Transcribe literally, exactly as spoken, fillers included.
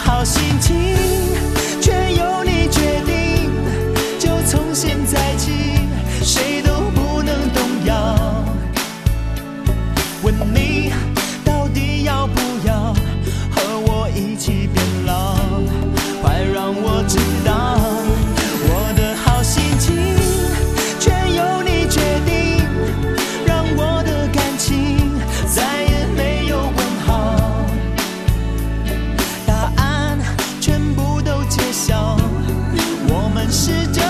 好心情却由你决定，就从现在起谁都不能动摇。问你到底要不要和我一起变老，快让我知道我的好心情全由你决定，让我的感情再也没有问号，答案全部都揭晓，我们是真